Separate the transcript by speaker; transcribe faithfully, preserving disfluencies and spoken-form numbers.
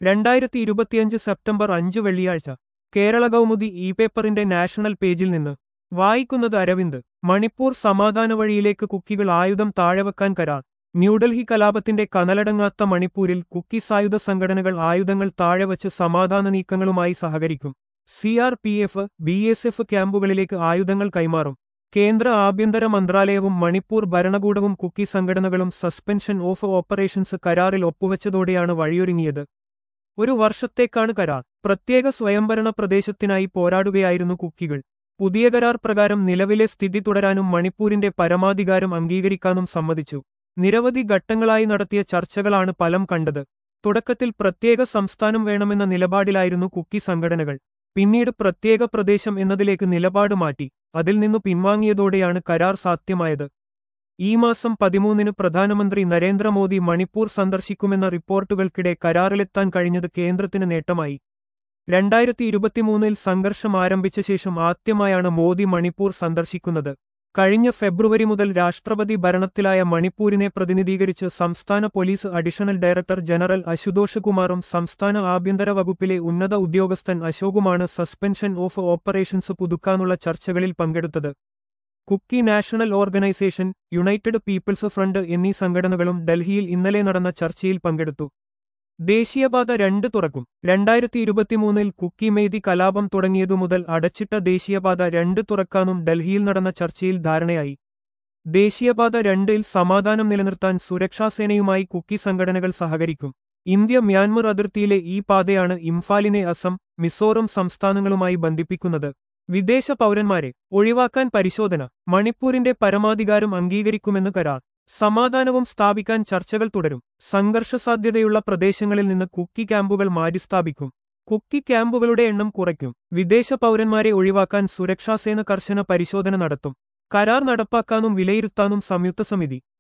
Speaker 1: രണ്ടായിരത്തി ഇരുപത്തിയഞ്ച് സെപ്റ്റംബർ അഞ്ച് വെള്ളിയാഴ്ച കേരള കൗമുദി ഇ പേപ്പറിന്റെ നാഷണൽ പേജിൽ നിന്ന് വായിക്കുന്നത് അരവിന്ദ്. മണിപ്പൂർ സമാധാന വഴിയിലേക്ക് കുക്കികൾ ആയുധം താഴെവെക്കാൻ കരാർ. ന്യൂഡൽഹി കലാപത്തിന്റെ കനലടങ്ങാത്ത മണിപ്പൂരിൽ കുക്കി സായുധ സംഘടനകൾ ആയുധങ്ങൾ താഴെവച്ച് സമാധാന നീക്കങ്ങളുമായി സഹകരിക്കും. C R P F, B S F ക്യാമ്പുകളിലേക്ക് ആയുധങ്ങൾ കൈമാറും. കേന്ദ്ര ആഭ്യന്തര മന്ത്രാലയവും മണിപ്പൂർ ഭരണകൂടവും കുക്കി സംഘടനകളും സസ്പെൻഷൻ ഓഫ് ഓപ്പറേഷൻസ് കരാറിൽ ഒപ്പുവെച്ചതോടെയാണ് വഴിയൊരുങ്ങിയത്. ഒരു വർഷത്തേക്കാണ് കരാർ. പ്രത്യേക സ്വയംഭരണ പ്രദേശത്തിനായി പോരാടുകയായിരുന്നു കുക്കികൾ. പുതിയ കരാർ പ്രകാരം നിലവിലെ സ്ഥിതി തുടരാനും മണിപ്പൂരിന്റെ പരമാധികാരം അംഗീകരിക്കാനും സമ്മതിച്ചു. നിരവധി ഘട്ടങ്ങളായി നടത്തിയ ചർച്ചകളാണ് ഫലം കണ്ടത്. തുടക്കത്തിൽ പ്രത്യേക സംസ്ഥാനം വേണമെന്ന നിലപാടിലായിരുന്നു കുക്കി സംഘടനകൾ. പിന്നീട് പ്രത്യേക പ്രദേശം എന്നതിലേക്ക് നിലപാട് മാറ്റി. അതിൽ നിന്നു പിൻവാങ്ങിയതോടെയാണ് കരാർ സാധ്യമായത്. ഈ മാസം പതിമൂന്നിന് പ്രധാനമന്ത്രി നരേന്ദ്രമോദി മണിപ്പൂർ സന്ദർശിക്കുമെന്ന റിപ്പോർട്ടുകൾക്കിടെ കരാറിലെത്താൻ കഴിഞ്ഞത് കേന്ദ്രത്തിന് നേട്ടമായി. രണ്ടായിരത്തി ഇരുപത്തിമൂന്നിൽ സംഘർഷം ആരംഭിച്ച ശേഷം ആദ്യമായാണ് മോദി മണിപ്പൂർ സന്ദർശിക്കുന്നത്. കഴിഞ്ഞ ഫെബ്രുവരി മുതൽ രാഷ്ട്രപതി ഭരണത്തിലായ മണിപ്പൂരിനെ പ്രതിനിധീകരിച്ച് സംസ്ഥാന police additional director general Ashutosh കുമാറും സംസ്ഥാന ആഭ്യന്തര വകുപ്പിലെ ഉന്നത ഉദ്യോഗസ്ഥൻ അശോകുമാണ് സസ്പെൻഷൻ ഓഫ് ഓപ്പറേഷൻസ് പുതുക്കാനുള്ള ചർച്ചകളിൽ പങ്കെടുത്തത്. Kuki national organisation, united people's front എന്നീ സംഘടനകളും ഡൽഹിയിൽ ഇന്നലെ നടന്ന ചർച്ചയിൽ പങ്കെടുത്തു. ദേശീയപാത രണ്ട് തുറക്കും. രണ്ടായിരത്തി ഇരുപത്തിമൂന്നിൽ കുക്കി മേധി കലാപം തുടങ്ങിയതുമുതൽ അടച്ചിട്ട ദേശീയപാത രണ്ട് തുറക്കാനും ഡൽഹിയിൽ നടന്ന ചർച്ചയിൽ ധാരണയായി. ദേശീയപാത രണ്ടിൽ സമാധാനം നിലനിർത്താൻ സുരക്ഷാസേനയുമായി കുക്കി സംഘടനകൾ സഹകരിക്കും. ഇന്ത്യ മ്യാൻമർ അതിർത്തിയിലെ ഈ പാതയാണ് ഇംഫാലിനെ അസം, മിസോറം സംസ്ഥാനങ്ങളുമായി ബന്ധിപ്പിക്കുന്നത്. വിദേശ പൗരന്മാരെ ഒഴിവാക്കാൻ പരിശോധന. മണിപ്പൂരിന്റെ പരമാധികാരം അംഗീകരിക്കുമെന്ന് കരാർ. സമാധാനവും സ്ഥാപിക്കാൻ ചർച്ചകൾ തുടരും. സംഘർഷസാധ്യതയുള്ള പ്രദേശങ്ങളിൽ നിന്ന് കുക്കി ക്യാമ്പുകൾ മാറ്റിസ്ഥാപിക്കും. കുക്കി ക്യാമ്പുകളുടെ എണ്ണം കുറയ്ക്കും. വിദേശ പൗരന്മാരെ ഒഴിവാക്കാൻ സുരക്ഷാസേന കർശന പരിശോധന നടത്തും. കരാർ നടപ്പാക്കാനും വിലയിരുത്താനും സംയുക്ത സമിതി